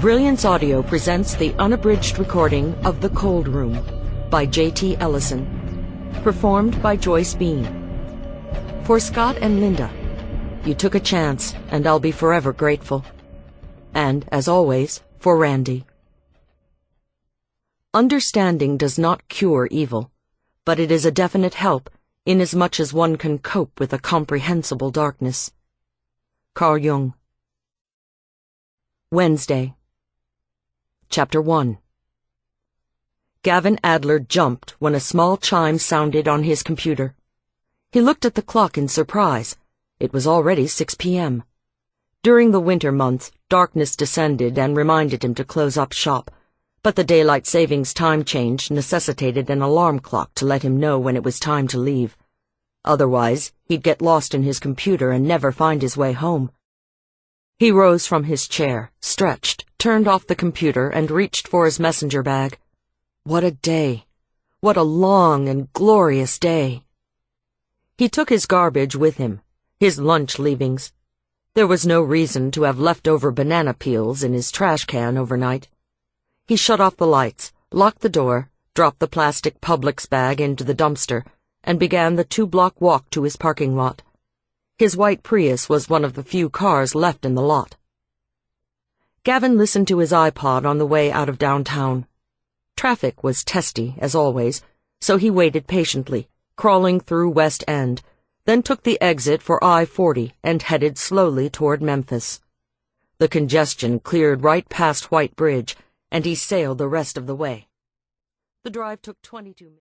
Brilliance Audio presents the unabridged recording of The Cold Room by J.T. Ellison, performed by Joyce Bean. For Scott and Linda, you took a chance, and I'll be forever grateful. And, as always, for Randy. Understanding does not cure evil, but it is a definite help inasmuch as one can cope with a comprehensible darkness. Carl Jung. Wednesday. Chapter 1. Gavin Adler jumped when a small chime sounded on his computer. He looked at the clock in surprise. It was already 6 p.m. During the winter months, darkness descended and reminded him to close up shop, but the daylight savings time change necessitated an alarm clock to let him know when it was time to leave. Otherwise, he'd get lost in his computer and never find his way home. He rose from his chair, stretched, turned off the computer, and reached for his messenger bag. What a day! What a long and glorious day! He took his garbage with him, his lunch leavings. There was no reason to have leftover banana peels in his trash can overnight. He shut off the lights, locked the door, dropped the plastic Publix bag into the dumpster, and began the 2-block walk to his parking lot. His white Prius was one of the few cars left in the lot. Gavin listened to his iPod on the way out of downtown. Traffic was testy, as always, so he waited patiently, crawling through West End, then took the exit for I-40 and headed slowly toward Memphis. The congestion cleared right past White Bridge, and he sailed the rest of the way. The drive took 22 minutes.